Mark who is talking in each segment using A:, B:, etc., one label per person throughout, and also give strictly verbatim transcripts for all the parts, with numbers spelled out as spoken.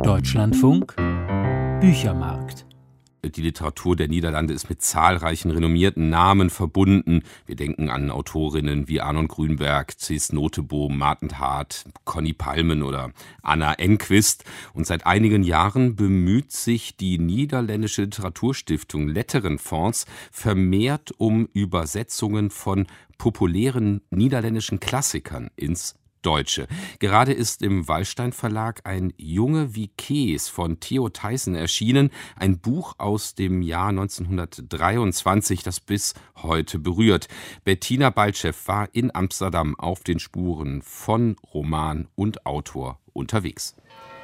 A: Deutschlandfunk Büchermarkt.
B: Die Literatur der Niederlande ist mit zahlreichen renommierten Namen verbunden. Wir denken an Autorinnen wie Arnon Grünberg, Cees Notenboom, Maarten Hart, Conny Palmen oder Anna Enquist. Und seit einigen Jahren bemüht sich die niederländische Literaturstiftung Letterenfonds vermehrt um Übersetzungen von populären niederländischen Klassikern ins Deutsche. Gerade ist im Wallstein Verlag ein Junge wie Kees von Theo Thijssen erschienen, ein Buch aus dem Jahr neunzehnhundertdreiundzwanzig, das bis heute berührt. Bettina Baltschew war in Amsterdam auf den Spuren von Roman und Autor unterwegs.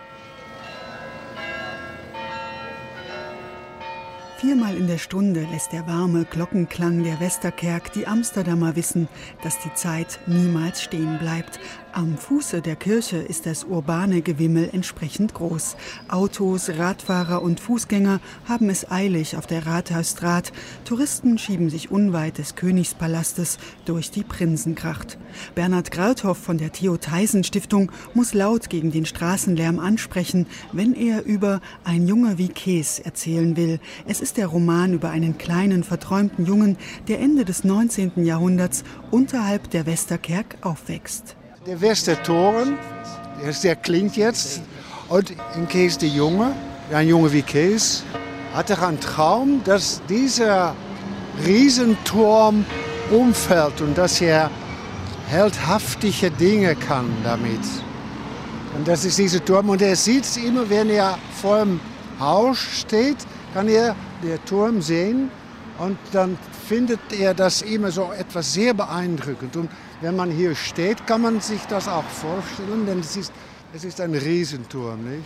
C: Viermal in der Stunde lässt der warme Glockenklang der Westerkerk die Amsterdamer wissen, dass die Zeit niemals stehen bleibt. Am Fuße der Kirche ist das urbane Gewimmel entsprechend groß. Autos, Radfahrer und Fußgänger haben es eilig auf der Rathausstraat. Touristen schieben sich unweit des Königspalastes durch die Prinsengracht. Bernhard Grauthoff von der Theo Thijssen Stiftung muss laut gegen den Straßenlärm ansprechen, wenn er über Ein Junge wie Kees erzählen will. Es ist der Roman über einen kleinen, verträumten Jungen, der Ende des neunzehnten Jahrhunderts unterhalb der Westerkerk aufwächst.
D: Der Westertoren, der klingt jetzt. Und in Kees der Junge, ein Junge wie Kees, hatte einen Traum, dass dieser Riesenturm umfällt und dass er heldhaftige Dinge kann damit. Und das ist dieser Turm. Und er sieht es immer, wenn er vor dem Haus steht, kann er den Turm sehen. Und dann findet er das immer so etwas sehr beeindruckend. Und wenn man hier steht, kann man sich das auch vorstellen, denn es ist, es ist ein Riesenturm, nicht?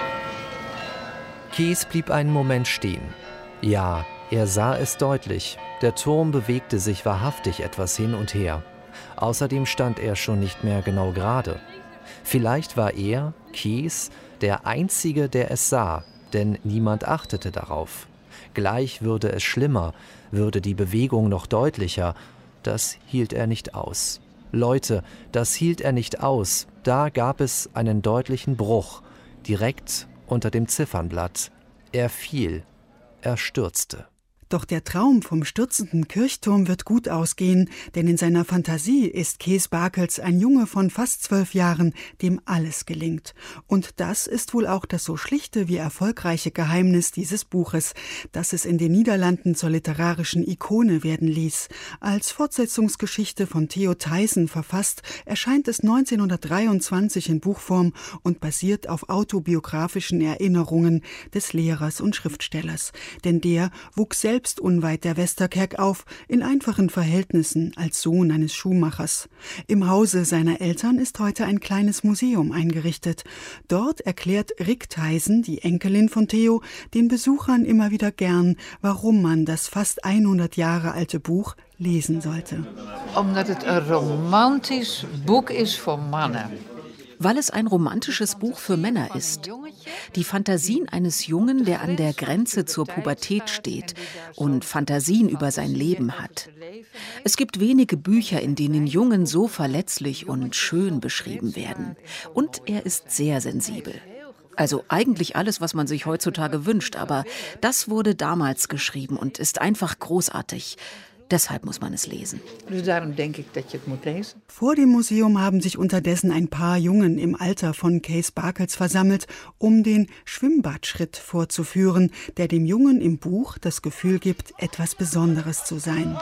E: Kees blieb einen Moment stehen. Ja, er sah es deutlich. Der Turm bewegte sich wahrhaftig etwas hin und her. Außerdem stand er schon nicht mehr genau gerade. Vielleicht war er, Kees, der Einzige, der es sah, denn niemand achtete darauf. Gleich würde es schlimmer, würde die Bewegung noch deutlicher. Das hielt er nicht aus. Leute, das hielt er nicht aus. Da gab es einen deutlichen Bruch, direkt unter dem Ziffernblatt. Er fiel, er stürzte.
C: Doch der Traum vom stürzenden Kirchturm wird gut ausgehen, denn in seiner Fantasie ist Kees Bakels ein Junge von fast zwölf Jahren, dem alles gelingt. Und das ist wohl auch das so schlichte wie erfolgreiche Geheimnis dieses Buches, das es in den Niederlanden zur literarischen Ikone werden ließ. Als Fortsetzungsgeschichte von Theo Thijssen verfasst, erscheint es neunzehnhundertdreiundzwanzig in Buchform und basiert auf autobiografischen Erinnerungen des Lehrers und Schriftstellers. Denn der wuchs selbst selbst unweit der Westerkerk auf, in einfachen Verhältnissen als Sohn eines Schuhmachers. Im Hause seiner Eltern ist heute ein kleines Museum eingerichtet. Dort erklärt Rick Thijssen, die Enkelin von Theo, den Besuchern immer wieder gern, warum man das fast hundert Jahre alte Buch lesen sollte.
F: Omdat het een romantisch boek is voor mannen.
G: Weil es ein romantisches Buch für Männer ist. Die Fantasien eines Jungen, der an der Grenze zur Pubertät steht und Fantasien über sein Leben hat. Es gibt wenige Bücher, in denen Jungen so verletzlich und schön beschrieben werden. Und er ist sehr sensibel. Also eigentlich alles, was man sich heutzutage wünscht, aber das wurde damals geschrieben und ist einfach großartig. Deshalb muss man es lesen.
F: Dus daarom denk ik dat je het moet lezen.
C: Vor dem Museum haben sich unterdessen ein paar Jungen im Alter von Kees Bakels versammelt, um den Schwimmbadschritt vorzuführen, der dem Jungen im Buch das Gefühl gibt, etwas Besonderes zu sein.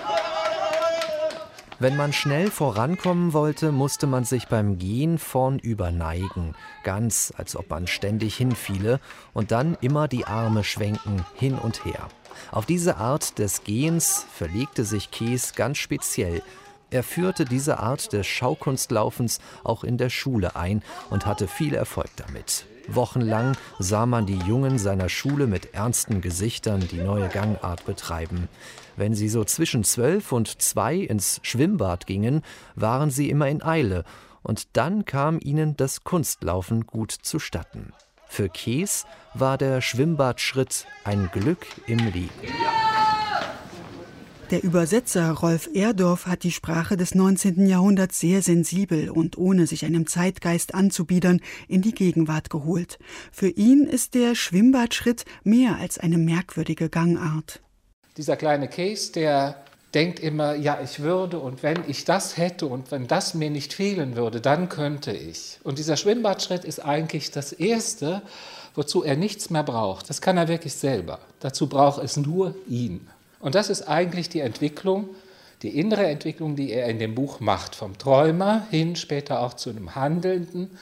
E: Wenn man schnell vorankommen wollte, musste man sich beim Gehen vornüber neigen, ganz als ob man ständig hinfiele, und dann immer die Arme schwenken, hin und her. Auf diese Art des Gehens verlegte sich Kees ganz speziell. Er führte diese Art des Schaukunstlaufens auch in der Schule ein und hatte viel Erfolg damit. Wochenlang sah man die Jungen seiner Schule mit ernsten Gesichtern die neue Gangart betreiben. Wenn sie so zwischen zwölf und zwei ins Schwimmbad gingen, waren sie immer in Eile, und dann kam ihnen das Kunstlaufen gut zustatten. Für Kees war der Schwimmbadschritt ein Glück im Leben.
C: Der Übersetzer Rolf Erdorf hat die Sprache des neunzehnten Jahrhunderts sehr sensibel und ohne sich einem Zeitgeist anzubiedern in die Gegenwart geholt. Für ihn ist der Schwimmbadschritt mehr als eine merkwürdige Gangart.
H: Dieser kleine Kees, der denkt immer, ja, ich würde und wenn ich das hätte und wenn das mir nicht fehlen würde, dann könnte ich. Und dieser Schwimmbadschritt ist eigentlich das Erste, wozu er nichts mehr braucht. Das kann er wirklich selber. Dazu braucht es nur ihn. Und das ist eigentlich die Entwicklung, die innere Entwicklung, die er in dem Buch macht. Vom Träumer hin später auch zu einem Handelnden.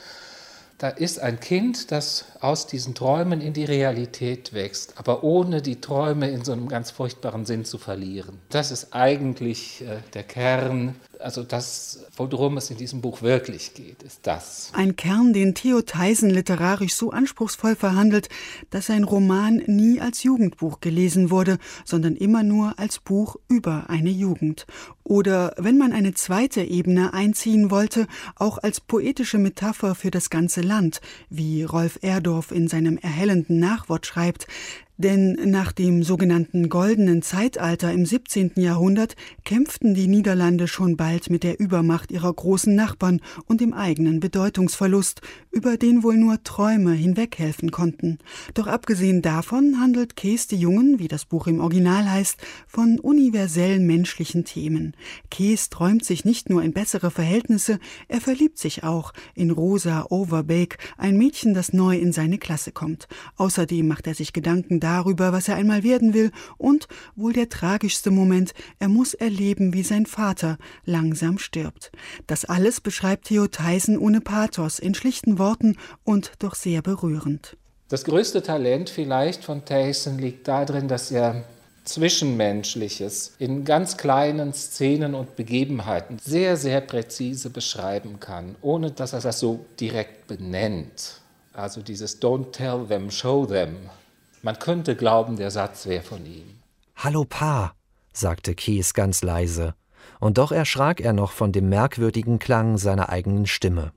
H: Da ist ein Kind, das aus diesen Träumen in die Realität wächst, aber ohne die Träume in so einem ganz furchtbaren Sinn zu verlieren. Das ist eigentlich äh, der Kern, also das, worum es in diesem Buch wirklich geht, ist das.
C: Ein Kern, den Theo Teysen literarisch so anspruchsvoll verhandelt, dass sein Roman nie als Jugendbuch gelesen wurde, sondern immer nur als Buch über eine Jugend. Oder, wenn man eine zweite Ebene einziehen wollte, auch als poetische Metapher für das ganze Land, wie Rolf Erdorf in seinem erhellenden Nachwort schreibt. Denn nach dem sogenannten Goldenen Zeitalter im siebzehnten Jahrhundert kämpften die Niederlande schon bald mit der Übermacht ihrer großen Nachbarn und dem eigenen Bedeutungsverlust, über den wohl nur Träume hinweghelfen konnten. Doch abgesehen davon handelt Kees de Jongen, wie das Buch im Original heißt, von universell menschlichen Themen. Kees träumt sich nicht nur in bessere Verhältnisse, er verliebt sich auch in Rosa Overbeek, ein Mädchen, das neu in seine Klasse kommt. Außerdem macht er sich Gedanken darüber, was er einmal werden will und, wohl der tragischste Moment, er muss erleben, wie sein Vater langsam stirbt. Das alles beschreibt Theo Teysen ohne Pathos, in schlichten Worten und doch sehr berührend.
H: Das größte Talent vielleicht von Teysen liegt darin, dass er Zwischenmenschliches in ganz kleinen Szenen und Begebenheiten sehr, sehr präzise beschreiben kann, ohne dass er das so direkt benennt. Also dieses Don't tell them, show them. Man könnte glauben, der Satz wäre von ihm.
E: »Hallo Pa«, sagte Kees ganz leise, und doch erschrak er noch von dem merkwürdigen Klang seiner eigenen Stimme.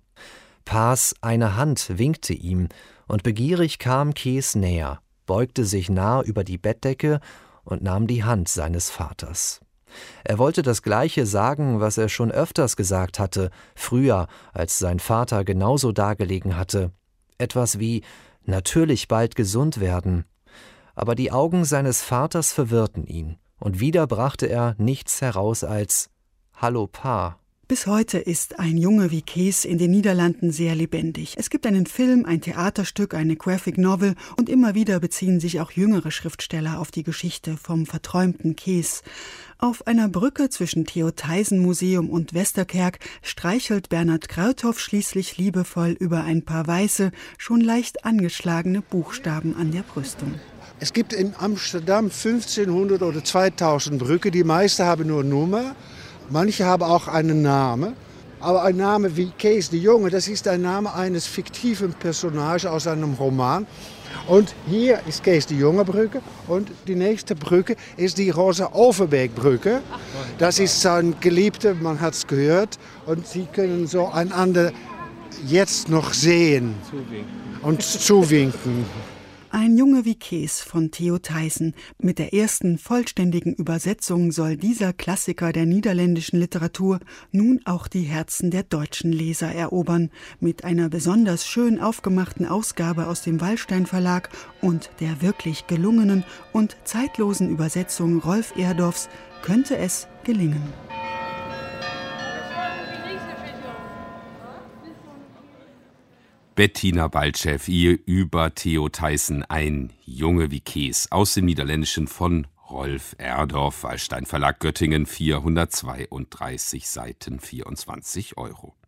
E: Pa's eine Hand winkte ihm, und begierig kam Kees näher, beugte sich nah über die Bettdecke und nahm die Hand seines Vaters. Er wollte das Gleiche sagen, was er schon öfters gesagt hatte, früher, als sein Vater genauso dagelegen hatte. Etwas wie »natürlich bald gesund werden«. Aber die Augen seines Vaters verwirrten ihn, und wieder brachte er nichts heraus als »Hallo Pa«.
C: Bis heute ist ein Junge wie Kees in den Niederlanden sehr lebendig. Es gibt einen Film, ein Theaterstück, eine Graphic Novel und immer wieder beziehen sich auch jüngere Schriftsteller auf die Geschichte vom verträumten Kees. Auf einer Brücke zwischen Theo Teysen Museum und Westerkerk streichelt Bernhard Kruithoff schließlich liebevoll über ein paar weiße, schon leicht angeschlagene Buchstaben an der Brüstung.
D: Es gibt in Amsterdam fünfzehnhundert oder zweitausend Brücken. Die meisten haben nur Nummer. Manche haben auch einen Namen. Aber ein Name wie Kees de Jonge, das ist ein Name eines fiktiven Personages aus einem Roman. Und hier ist Kees de Jonge Brücke und die nächste Brücke ist die Rosa Overbeek Brücke. Das ist sein Geliebter, man hat es gehört. Und sie können so einander jetzt noch sehen und zuwinken.
C: Ein Junge wie Kees von Theo Teysen. Mit der ersten vollständigen Übersetzung soll dieser Klassiker der niederländischen Literatur nun auch die Herzen der deutschen Leser erobern. Mit einer besonders schön aufgemachten Ausgabe aus dem Wallstein Verlag und der wirklich gelungenen und zeitlosen Übersetzung Rolf Erdorfs könnte es gelingen.
B: Bettina Baltschew über Theo Teysen, ein Junge wie Kees, aus dem Niederländischen von Rolf Erdorf, Wallstein Verlag Göttingen, vierhundertzweiunddreißig Seiten, vierundzwanzig Euro.